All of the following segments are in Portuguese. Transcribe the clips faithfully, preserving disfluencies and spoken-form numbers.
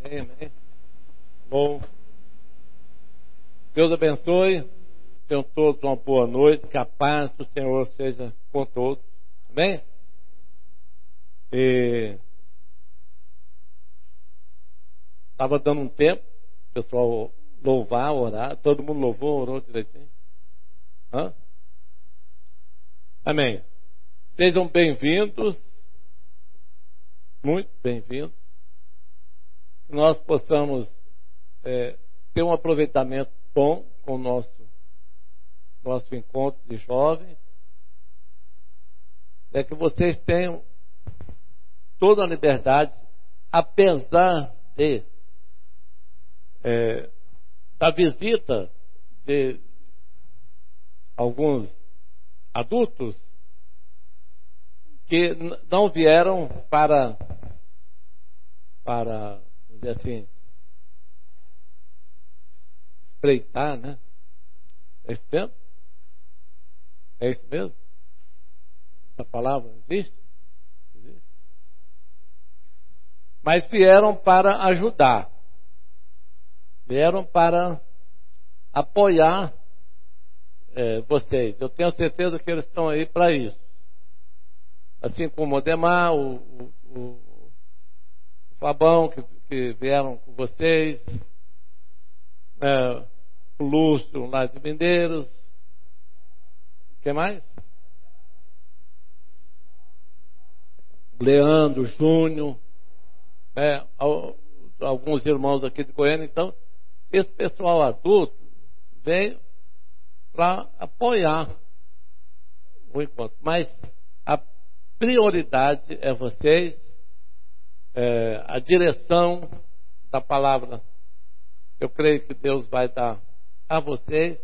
Amém, amém. Bom, Deus abençoe. Tenham todos uma boa noite. Que a paz do Senhor seja com todos. Amém? E estava dando um tempo, o pessoal louvar, orar. Todo mundo louvou, orou direitinho. Hã? Amém. Sejam bem-vindos. Muito bem-vindos. Que nós possamos é, ter um aproveitamento bom com o nosso, nosso encontro de jovens. É que vocês tenham toda a liberdade, apesar de é, da visita de alguns adultos que não vieram para, para, vamos dizer assim, espreitar, né? É isso mesmo? É isso mesmo? Essa palavra existe? Existe? Mas vieram para ajudar. Vieram para apoiar é, vocês. Eu tenho certeza que eles estão aí para isso. Assim como o Odemar, o, o, o Fabão, que, que vieram com vocês, é, o Lúcio lá de Mindeiros. O que mais? Leandro, Júnior, é, alguns irmãos aqui de Goiânia. Então, esse pessoal adulto veio para apoiar o encontro. Mas a prioridade é vocês, é, a direção da palavra. Eu creio que Deus vai dar a vocês.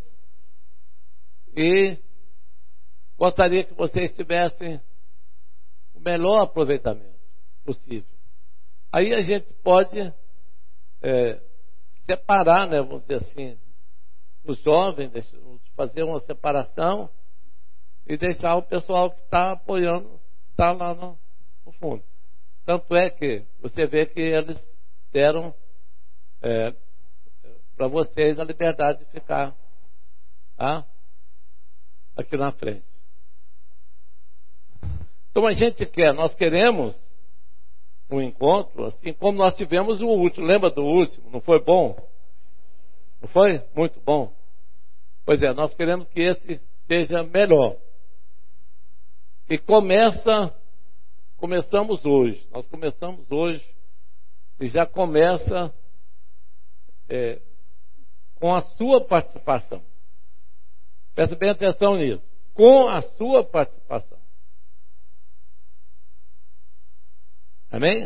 E gostaria que vocês tivessem o melhor aproveitamento possível. Aí a gente pode é, separar, né, vamos dizer assim, os jovens, fazer uma separação e deixar o pessoal que está apoiando, está lá no, no fundo. Tanto é que você vê que eles deram é, para vocês a liberdade de ficar tá, aqui na frente. Então a gente quer, nós queremos um encontro assim como nós tivemos o último. Lembra do último? Não foi bom? Não foi? Muito bom. Pois é, nós queremos que esse seja melhor. E começa, começamos hoje. Nós começamos hoje e já começa é, com a sua participação. Presta bem atenção nisso. Com a sua participação. Amém?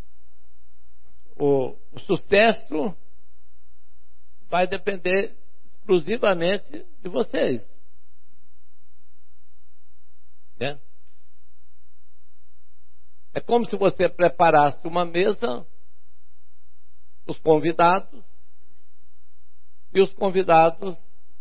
O, o sucesso vai depender exclusivamente de vocês. Né? É como se você preparasse uma mesa, os convidados, e os convidados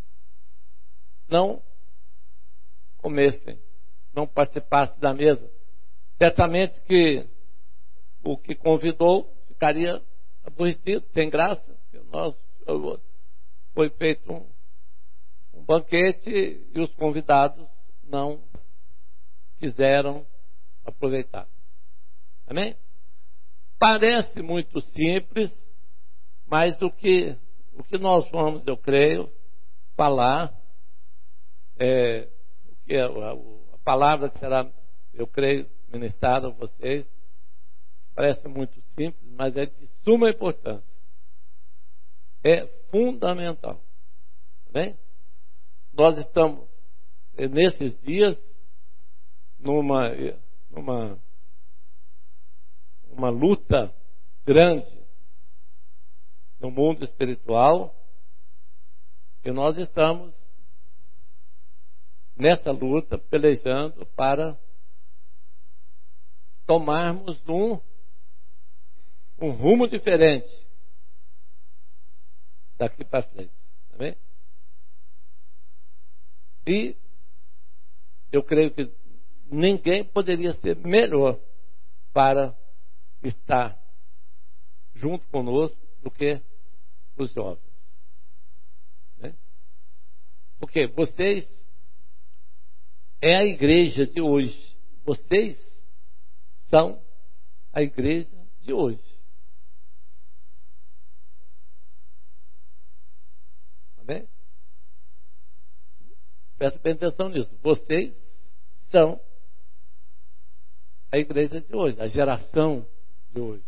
não comessem, não participassem da mesa. Certamente que o que convidou ficaria aborrecido, sem graça. Nós, foi feito um, um banquete e os convidados não quiseram aproveitar. Amém? Parece muito simples, mas o que, o que nós vamos, eu creio, falar, é, o que é, a, a palavra que será, eu creio, ministrada a vocês, parece muito simples, mas é de suma importância. É fundamental. Bem? Nós estamos nesses dias numa, numa uma luta grande no mundo espiritual, e nós estamos nessa luta pelejando para tomarmos um um rumo diferente daqui para frente. Tá bem? E eu creio que ninguém poderia ser melhor para estar junto conosco do que os jovens. Né? Porque vocês é a igreja de hoje. Vocês são a igreja de hoje. Amém? Presta bem atenção nisso. Vocês são a igreja de hoje, a geração de hoje.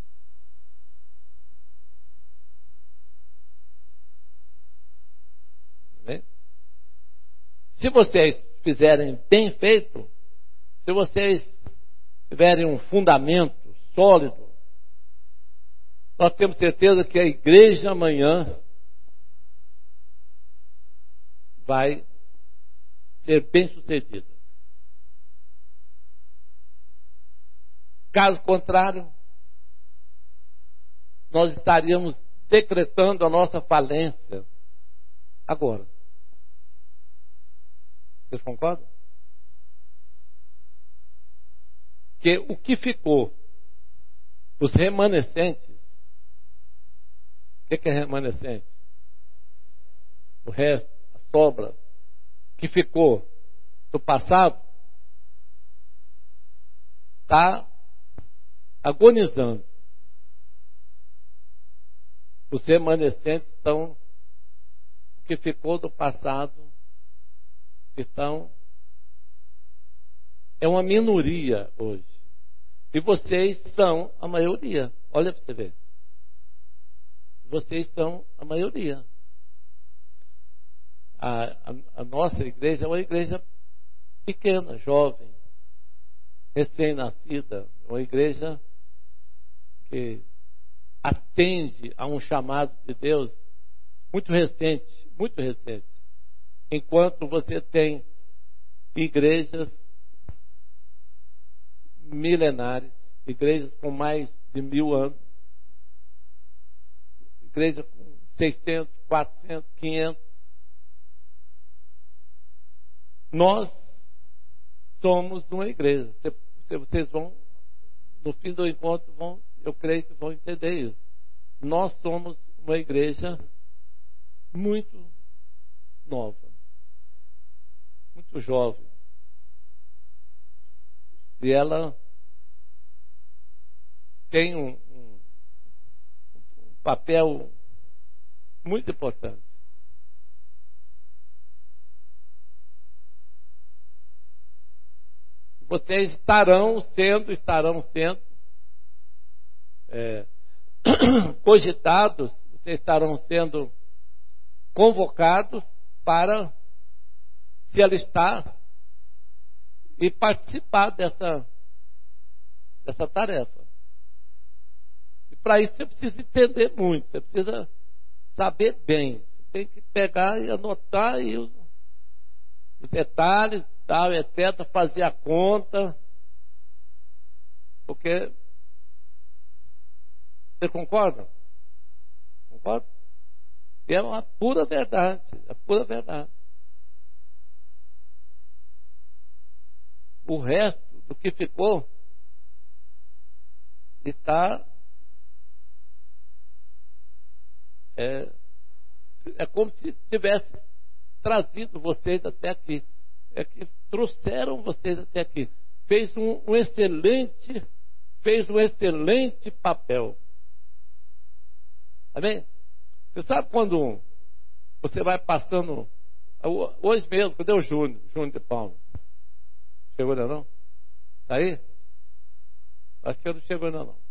Amém? Se vocês fizerem bem feito, se vocês tiverem um fundamento sólido, nós temos certeza que a igreja amanhã vai ser bem sucedida. Caso contrário, nós estaríamos decretando a nossa falência agora. Vocês concordam? Que o que ficou, os remanescentes, o que é remanescente? O resto, a sobra, que ficou do passado, está agonizando. Os remanescentes estão, o que ficou do passado, estão, é uma minoria hoje. E vocês são a maioria. Olha para você ver. Vocês são a maioria. A, a, a nossa igreja é uma igreja pequena, jovem, recém-nascida, uma igreja que atende a um chamado de Deus muito recente, muito recente. Enquanto você tem igrejas milenares, igrejas com mais de mil anos, igreja com seiscentos, quatrocentos, quinhentos. Nós somos uma igreja. Vocês vão, no fim do encontro, vão, eu creio que vão entender isso. Nós somos uma igreja muito nova, muito jovem. E ela tem um, um, um papel muito importante. Vocês estarão sendo, estarão sendo é, cogitados, vocês estarão sendo convocados para se alistar e participar dessa, dessa tarefa. E para isso você precisa entender muito, você precisa saber bem. Você tem que pegar e anotar aí os, os detalhes, tal, etcétera, fazer a conta. Porque você concorda? Concorda? E é uma pura verdade, é pura verdade. O resto do que ficou está é, é como se tivesse trazido vocês até aqui. É que trouxeram vocês até aqui. Fez um, um excelente, fez um excelente papel. Amém? Você sabe quando você vai passando, hoje mesmo, cadê o Júnior? Júnior de Palmas. Chegou ainda não? Está aí? Acho que ele não chegou ainda não.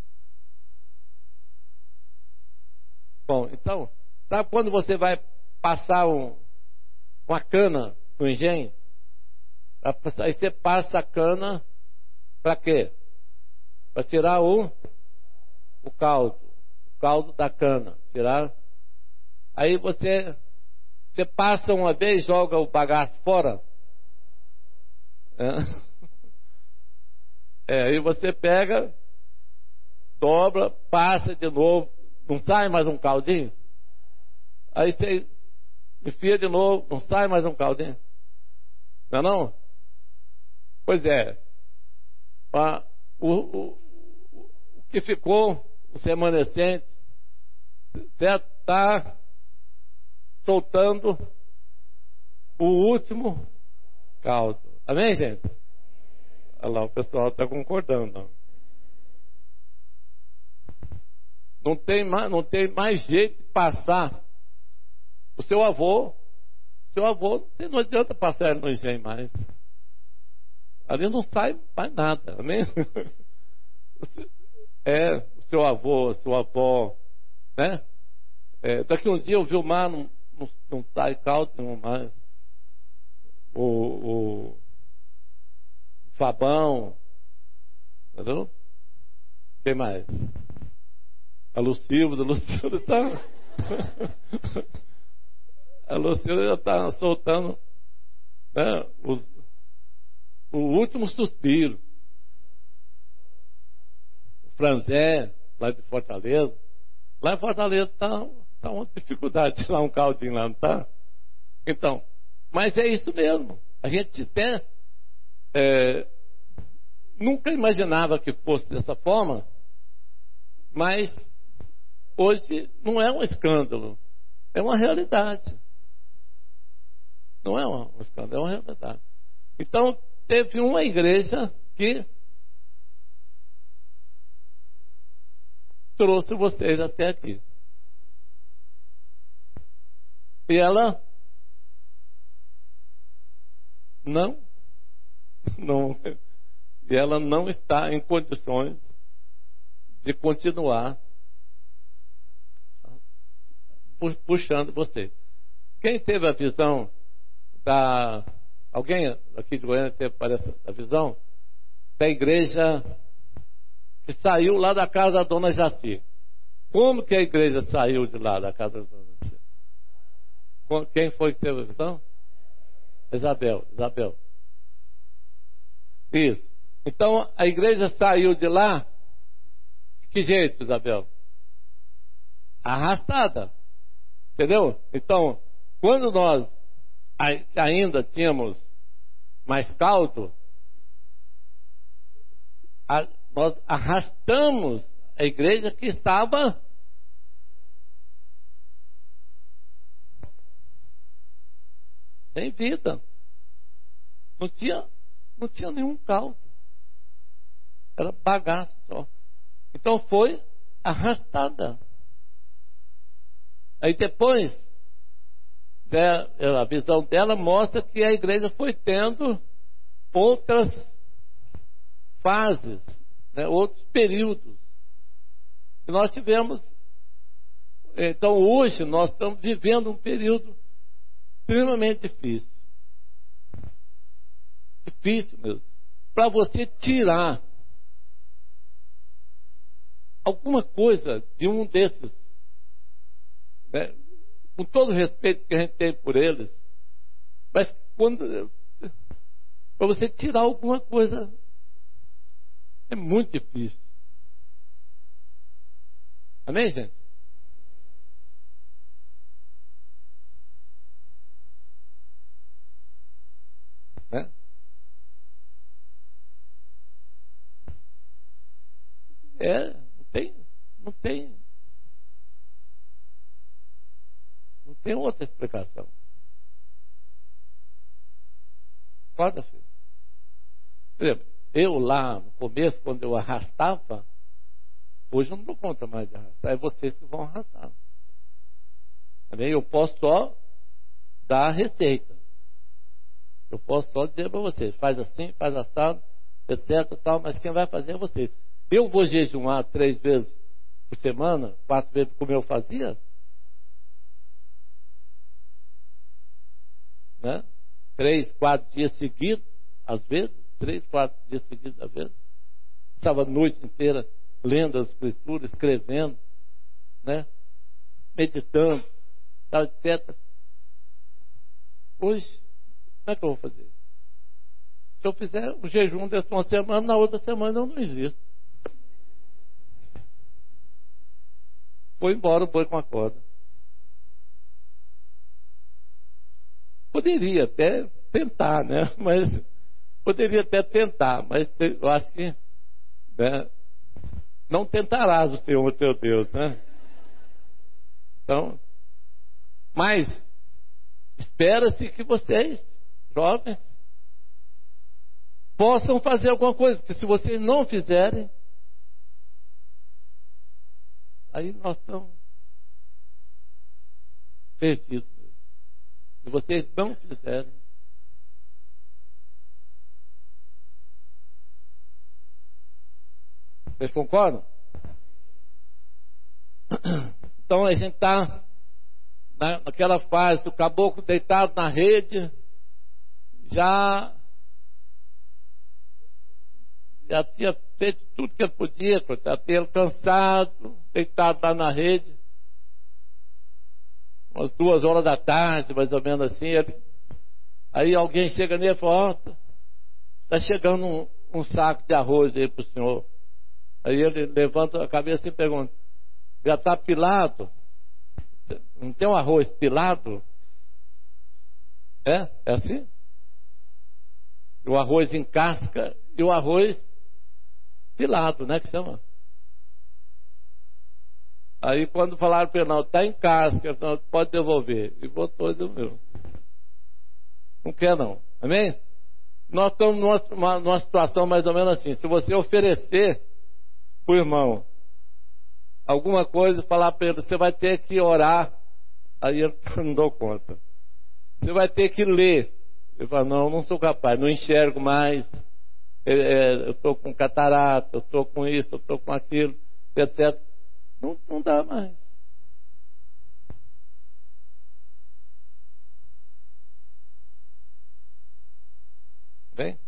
Bom, então, sabe quando você vai passar um, uma cana no engenho? Aí você passa a cana para quê? Para tirar o, o caldo. O caldo da cana. Tirar. Aí você, você passa uma vez, joga o bagaço fora. É. É, aí você pega, dobra, passa de novo. Não sai mais um caldinho? Aí você enfia de novo, não sai mais um caldinho? Não é não? Pois é. A, o, o, o que ficou, os remanescentes, certo? Está soltando o último caldo. Amém, gente? Olha lá, o pessoal está concordando. Não tem mais, não tem mais jeito de passar. O seu avô, seu avô, não adianta passar ele no engenho mais. Ali não sai mais nada, amém? É, o seu avô, sua avó, né? É, daqui um dia eu vi o mar, não, não, não sai caldo nenhum mais. O, o Fabão, entendeu? Quem mais? A Lucilda, a Lucilda está. A Lucilda já está soltando, né, os, o último suspiro. O Franzé, lá de Fortaleza. Lá em Fortaleza está tá uma dificuldade de tirar um caldinho lá, não está? Então, mas é isso mesmo. A gente até é, nunca imaginava que fosse dessa forma, mas hoje não é um escândalo, é uma realidade. Não é um escândalo, é uma realidade. Então, teve uma igreja que trouxe vocês até aqui. E ela não, não, e ela não está em condições de continuar puxando você. Quem teve a visão da... Alguém aqui de Goiânia teve, parece, a visão da igreja que saiu lá da casa da dona Jaci? Como que a igreja saiu de lá da casa da dona Jaci? Quem foi que teve a visão? Isabel, Isabel. Isso. Então a igreja saiu de lá. De que jeito, Isabel? Arrastada. Entendeu? Então, quando nós ainda tínhamos mais caldo, a, nós arrastamos a igreja que estava sem vida. Não tinha, não tinha nenhum caldo. Era bagaço só. Então foi arrastada. Aí depois, a visão dela mostra que a igreja foi tendo outras fases, né, outros períodos. E nós tivemos. Então hoje nós estamos vivendo um período extremamente difícil. Difícil mesmo. Para você tirar alguma coisa de um desses, né, com todo o respeito que a gente tem por eles, mas quando para você tirar alguma coisa é muito difícil. Amém, gente? Né? É, não tem, não tem, não tem outra explicação. Quarta-feira. Por exemplo, eu lá no começo, quando eu arrastava, hoje eu não dou conta mais de arrastar, é vocês que vão arrastar. Também eu posso só dar a receita. Eu posso só dizer para vocês, faz assim, faz assado, etc, tal, mas quem vai fazer é vocês. Eu vou jejuar três vezes por semana, quatro vezes como eu fazia, né? Três, quatro dias seguidos, às vezes, três, quatro dias seguidos, às vezes. Estava a noite inteira lendo as escrituras, escrevendo, né? Meditando, tal, etcétera. Hoje, como é que eu vou fazer? Se eu fizer um jejum dessa uma semana, na outra semana eu não existo. Foi embora o boi com a corda. Poderia até tentar, né? Mas poderia até tentar, mas eu acho que, né, Não tentarás o Senhor teu Deus, né? Então, mas espera-se que vocês, jovens, possam fazer alguma coisa, porque se vocês não fizerem, aí nós estamos perdidos. Se vocês não fizerem, vocês concordam? Então a gente está naquela fase do caboclo deitado na rede, já já tinha feito tudo que ele podia, já tinha cansado, deitado lá na rede, umas duas horas da tarde, mais ou menos assim. Ele, aí alguém chega nele e fala: ó, está chegando um, um saco de arroz aí para o senhor. Aí ele levanta a cabeça e pergunta: já está pilado? Não tem um arroz pilado? É? É assim? O arroz em casca e o arroz pilado, né? Que chama. Aí quando falaram para ele: não, está em casca, então pode devolver. E botou do meu. Não quer não. Amém? Nós estamos numa, numa situação mais ou menos assim. Se você oferecer para o irmão alguma coisa, falar para ele: você vai ter que orar. Aí ele não dou conta. Você vai ter que ler. Ele fala: não, não sou capaz, não enxergo mais. É, é, eu estou com catarata, eu estou com isso, eu estou com aquilo, etcétera. Não, não dá mais. Bem?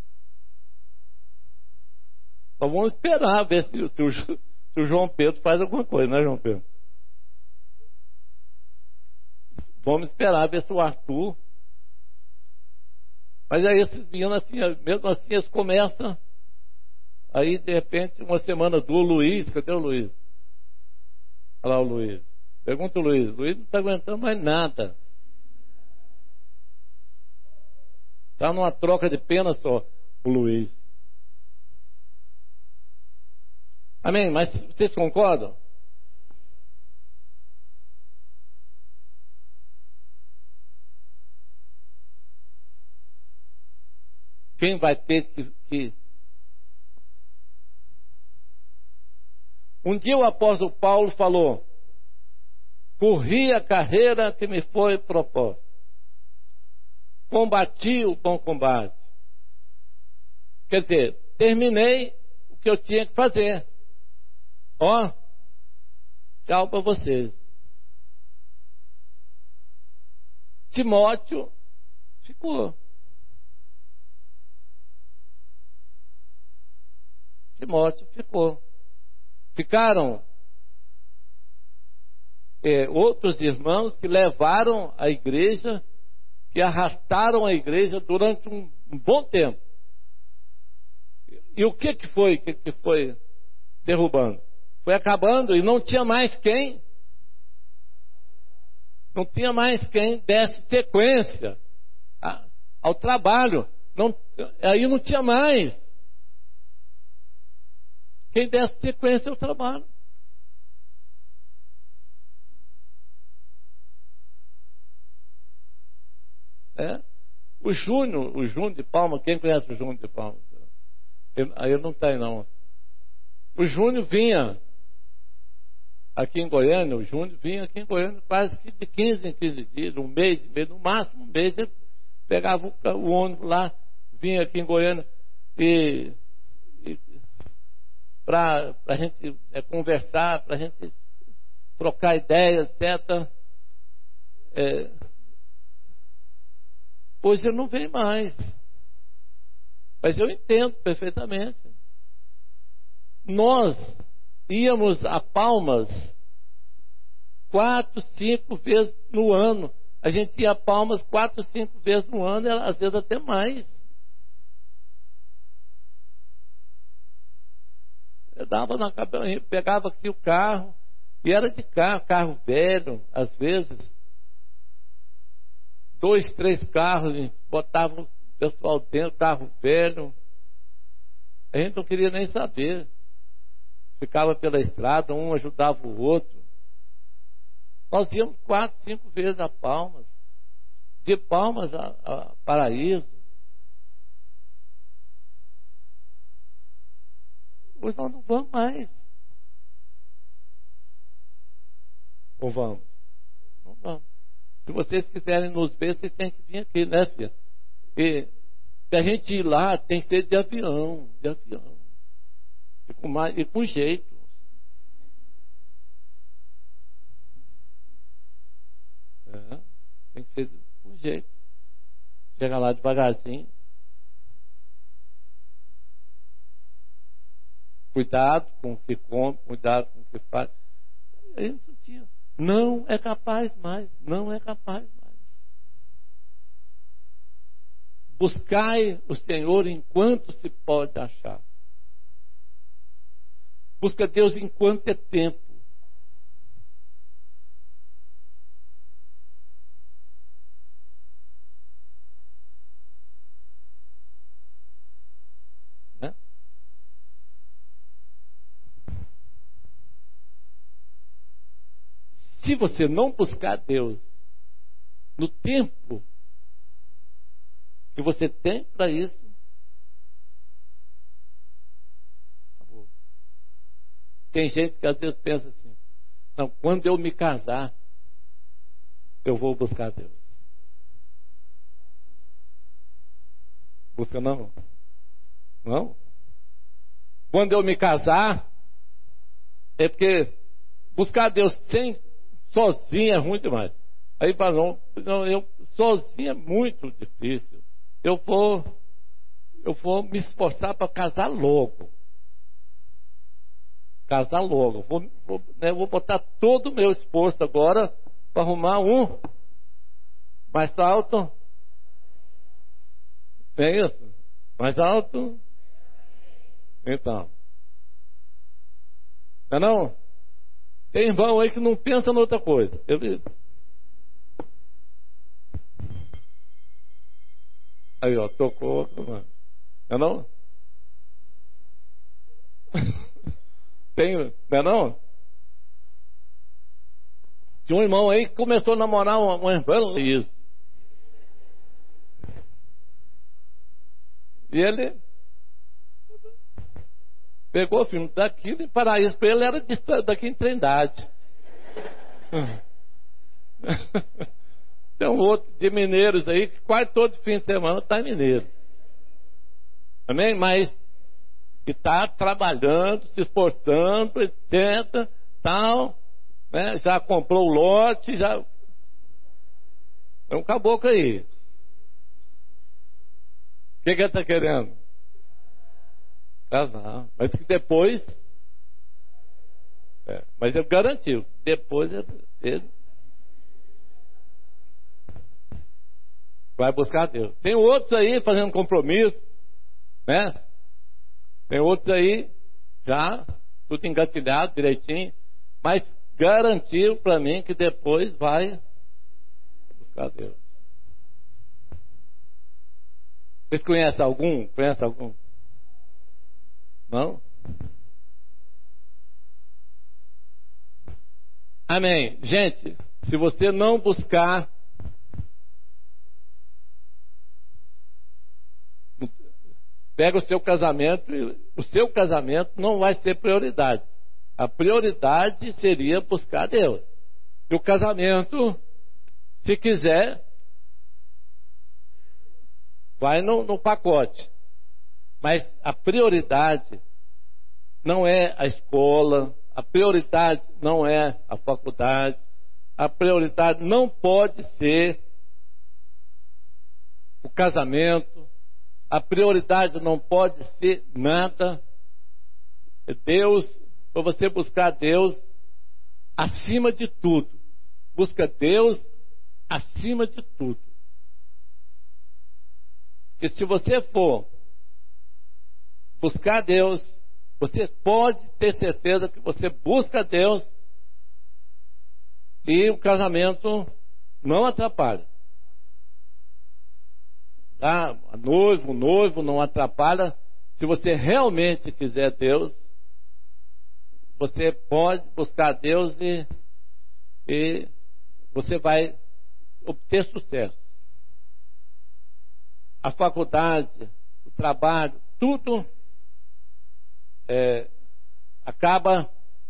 Então vamos esperar ver se, se, o, se o João Pedro faz alguma coisa, né, João Pedro? Vamos esperar ver se o Arthur. Mas aí esses meninos, assim, mesmo assim, eles começam. Aí, de repente, uma semana do Luiz. Cadê o Luiz? Olha lá o Luiz. Pergunta o Luiz. O Luiz não está aguentando mais nada. Está numa troca de pena só, o Luiz. Amém? Mas vocês concordam? Quem vai ter que, que... Um dia o apóstolo Paulo falou: corri a carreira que me foi proposta, combati o bom combate. Quer dizer, terminei o que eu tinha que fazer. Ó, tchau para vocês. Timóteo ficou. Timóteo ficou. Ficaram é, outros irmãos que levaram a igreja, que arrastaram a igreja durante um, um bom tempo. E o que que foi que, que foi derrubando? Foi acabando e não tinha mais quem. Não tinha mais quem desse sequência a, ao trabalho. Não, aí não tinha mais quem desse sequência ao trabalho. É. O Júnior, o Júnior de Palma, quem conhece o Júnior de Palma? Ele, aí ele não tem não. O Júnior vinha aqui em Goiânia, o Júnior vinha aqui em Goiânia quase que de quinze em quinze dias, um mês, mês no máximo um mês, ele pegava o, o ônibus lá, vinha aqui em Goiânia e, e para a gente é, conversar, para a gente trocar ideias, etcétera. É, hoje ele não vem mais. Mas eu entendo perfeitamente. Nós íamos a Palmas quatro, cinco vezes no ano. A gente ia a Palmas quatro, cinco vezes no ano, às vezes até mais. Eu dava na cabeça, pegava aqui o carro, e era de carro, carro velho, às vezes. Dois, três carros, a gente botava o pessoal dentro, carro velho. A gente não queria nem saber. ficava pela estrada, um ajudava o outro. Nós íamos quatro, cinco vezes a Palmas, de Palmas a, a Paraíso. Hoje nós não vamos mais. Ou vamos? Não vamos. Se vocês quiserem nos ver, vocês têm que vir aqui, né, filha? E se a gente ir lá, tem que ser de avião, de avião. E com, mais, e com jeito. É, tem que ser com jeito. Chega lá devagarzinho. Cuidado com o que come, cuidado com o que faz. A gente não tinha. Não é capaz mais, não é capaz mais. Buscai o Senhor enquanto se pode achar. Busca Deus enquanto é tempo. Né? Se você não buscar Deus no tempo que você tem para isso, acabou. Tem gente que às vezes pensa assim: não, quando eu me casar, eu vou buscar Deus. Busca não? Não? Quando eu me casar, é porque buscar Deus sem, sozinho é ruim demais. Aí fala, não, não, eu sozinho é muito difícil. Eu vou, eu vou me esforçar para casar logo. Casar logo. Vou, vou, né, vou botar todo o meu esforço agora para arrumar um mais alto. É isso? Mais alto? Então. Não é não? Tem irmão aí que não pensa em outra coisa. Eu vi. Aí, ó, tocou. Não é não? Tem, não é não? Tinha um irmão aí que começou a namorar uma, uma irmã. Isso. E ele pegou o filme daquilo e Paraíso para ele era de, daqui em Trindade. Tem um outro de mineiros aí que quase todo fim de semana está em Mineiro. Amém? Mas que está trabalhando, se esforçando, etcétera. Tal, né? Já comprou o lote, já. É um caboclo aí. O que, que ele está querendo? Casar. Mas que depois. É, mas ele garantiu. Depois ele, ele vai buscar Deus. Tem outros aí fazendo compromisso, né? Tem outros aí já tudo engatilhado direitinho, mas garantiu para mim que depois vai buscar Deus. Vocês conhecem algum? Conhecem algum? Não? Amém. Gente, se você não buscar, pega o seu casamento e o seu casamento não vai ser prioridade. A prioridade seria buscar Deus. E o casamento, se quiser, vai no, no pacote. Mas a prioridade não é a escola, a prioridade não é a faculdade, a prioridade não pode ser o casamento, a prioridade não pode ser nada. Deus, para você buscar Deus acima de tudo. Busca Deus acima de tudo. Porque se você for buscar Deus, você pode ter certeza que você busca Deus e o casamento não atrapalha. Tá? A noivo, o noivo não atrapalha. Se você realmente quiser Deus, você pode buscar Deus e, e você vai obter sucesso. A faculdade, o trabalho, tudo é, acaba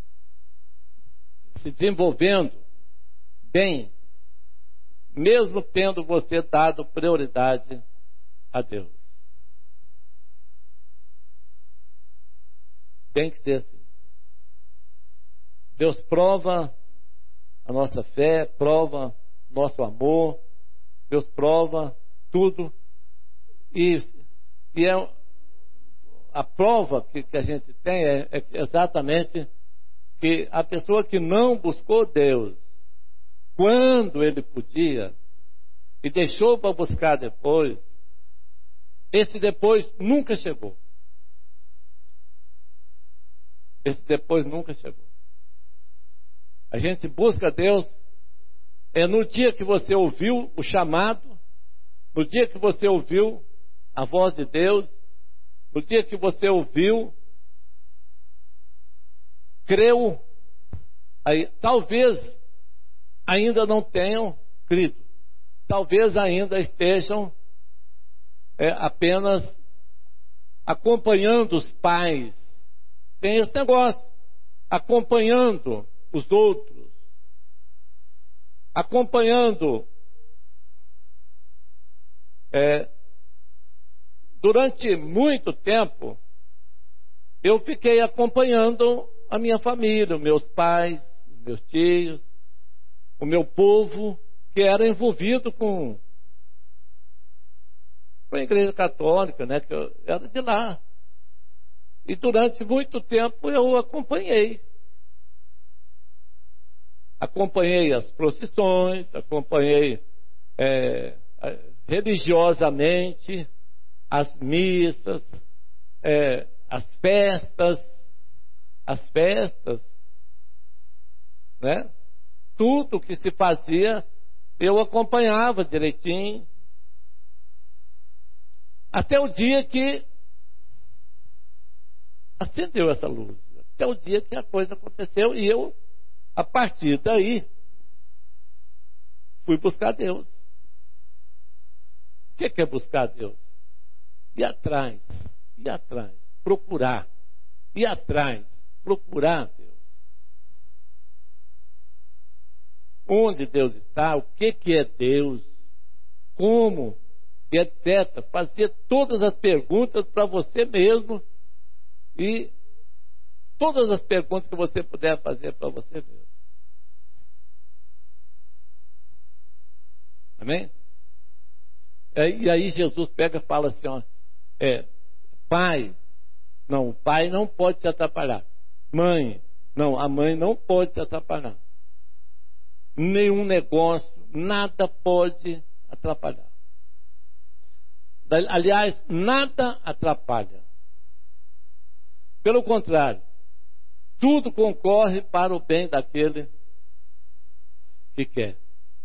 se desenvolvendo bem, mesmo tendo você dado prioridade a Deus. Tem que ser assim. Deus prova a nossa fé, prova nosso amor, Deus prova tudo. E, e é, a prova que, que a gente tem é, é exatamente que a pessoa que não buscou Deus quando ele podia e deixou para buscar depois, esse depois nunca chegou. Esse depois nunca chegou. A gente busca Deus é no dia que você ouviu o chamado, no dia que você ouviu a voz de Deus, no dia que você ouviu, creu, aí, talvez ainda não tenham crido, talvez ainda estejam é, apenas acompanhando os pais. Tem esse negócio, acompanhando os outros, acompanhando. É, durante muito tempo, eu fiquei acompanhando a minha família, meus pais, meus tios, o meu povo, que era envolvido com, com a igreja católica, né, que eu era de lá. E durante muito tempo eu acompanhei. Acompanhei as procissões, acompanhei é, religiosamente as missas, é, as festas, as festas, né? Tudo que se fazia, eu acompanhava direitinho. Até o dia que acendeu essa luz. Até o dia que a coisa aconteceu e eu, a partir daí, fui buscar Deus. O que é buscar Deus? Ir atrás, ir atrás, procurar, ir atrás, procurar Deus. Onde Deus está, o que, que é Deus, como, etcétera. Fazer todas as perguntas para você mesmo e todas as perguntas que você puder fazer para você mesmo. Amém? E aí Jesus pega e fala assim, ó, é, pai, não, o pai não pode te atrapalhar. Mãe, não, a mãe não pode te atrapalhar. Nenhum negócio, nada pode atrapalhar. Aliás, nada atrapalha. Pelo contrário, tudo concorre para o bem daquele que quer.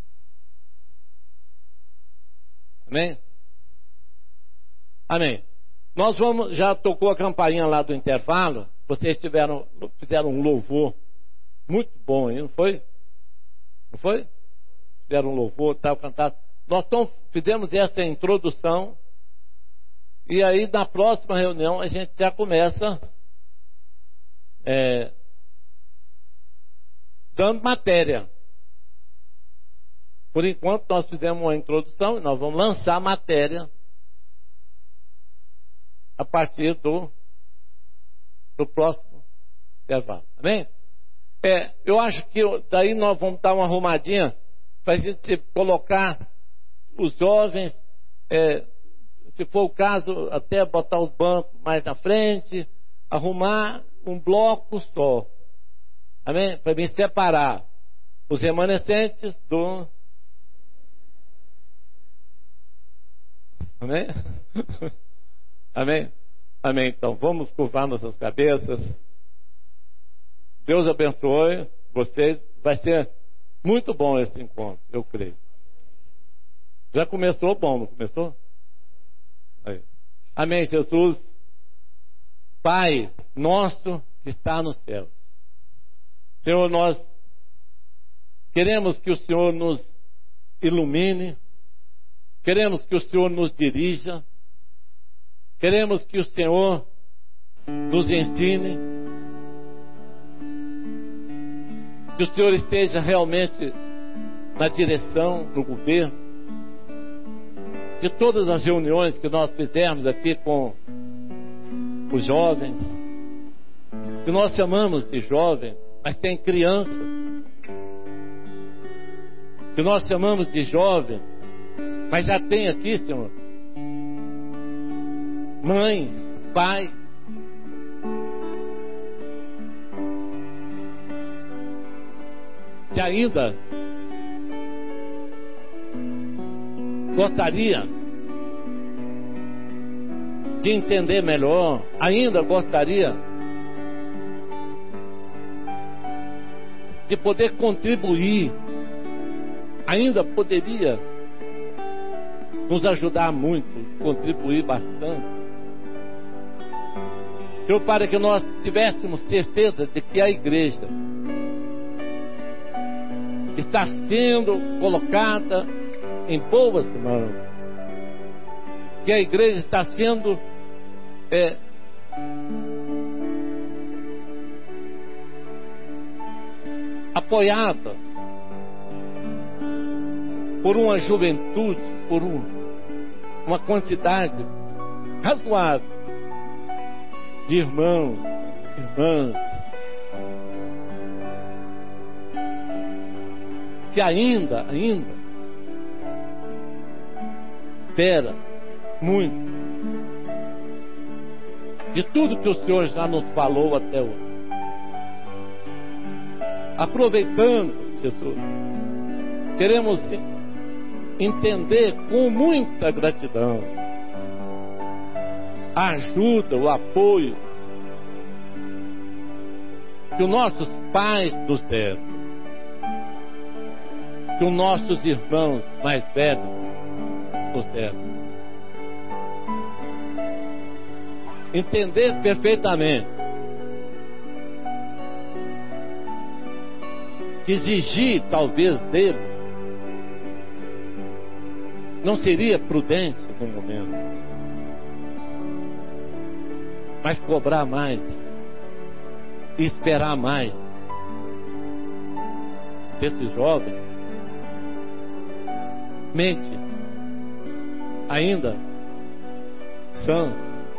Amém? Amém. Nós vamos, já tocou a campainha lá do intervalo, vocês tiveram, fizeram um louvor muito bom aí, não foi? Não foi? Fizeram um louvor, tal, cantado. Nós tão, fizemos essa introdução e aí na próxima reunião a gente já começa é, dando matéria. Por enquanto nós fizemos uma introdução e nós vamos lançar a matéria a partir do, do próximo intervalo. Amém? É, eu acho que daí nós vamos dar uma arrumadinha para a gente colocar os jovens, é, se for o caso, até botar os bancos mais na frente, arrumar um bloco só. Amém? Para me separar os remanescentes do... Amém? Amém? Amém. Então, vamos curvar nossas cabeças. Deus abençoe vocês. Vai ser muito bom esse encontro, eu creio. Já começou bom, não começou? Aí. Amém, Jesus. Pai nosso que está nos céus, Senhor, nós queremos que o Senhor nos ilumine, queremos que o Senhor nos dirija, queremos que o Senhor nos ensine, que o Senhor esteja realmente na direção do governo, de todas as reuniões que nós fizemos aqui com os jovens, que nós chamamos de jovens, mas tem crianças, que nós chamamos de jovens, mas já tem aqui, Senhor, mães, pais, que ainda gostaria de entender melhor, ainda gostaria de poder contribuir, ainda poderia nos ajudar muito, contribuir bastante. Senhor, para que nós tivéssemos certeza de que a igreja está sendo colocada em boas mãos, que a igreja está sendo é, apoiada por uma juventude, por um, uma quantidade razoável de irmãos, irmãs, que ainda, ainda espera muito de tudo que o Senhor já nos falou até hoje. Aproveitando, Jesus, queremos entender com muita gratidão a ajuda, o apoio que os nossos pais nos deram, que os nossos irmãos mais velhos nos deram. Entender perfeitamente que exigir talvez deles não seria prudente no momento, mas cobrar mais e esperar mais desses jovens, mentes ainda sãs,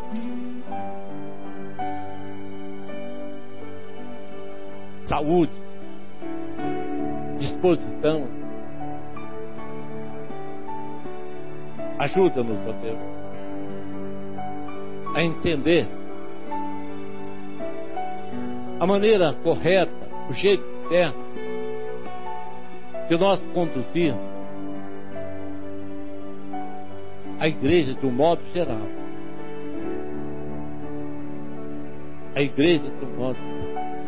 saúde, disposição. Ajuda-nos, ó Deus, a entender a maneira correta, o jeito certo de nós conduzirmos a igreja de um modo geral. A igreja de um modo geral.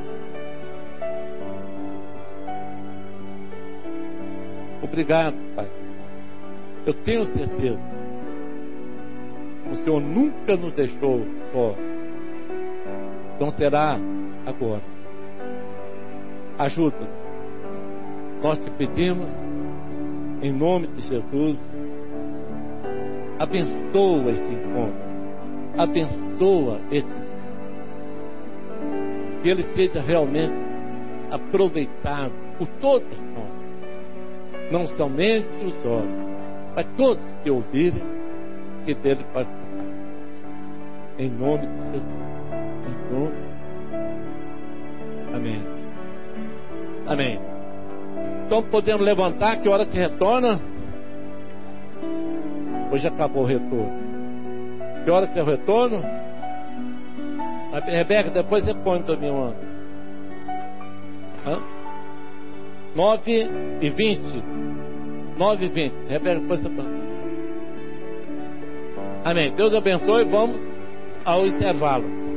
Obrigado, Pai. Eu tenho certeza que o Senhor nunca nos deixou só. Então será agora. Ajuda-nos. Nós te pedimos, em nome de Jesus, abençoa esse encontro. Abençoa esse encontro. Que ele seja realmente aproveitado por todos nós. Não somente os olhos, mas todos que ouvirem, que dele participar. Em nome de Jesus. Em nome. Amém. Amém. Então podemos levantar, que hora que retorna? Hoje acabou o retorno. Que hora que é o retorno? Rebeca, depois você põe para mim uma. Hã? nove e vinte. nove e vinte. Rebeca, depois você põe. Amém. Deus abençoe. Vamos ao intervalo.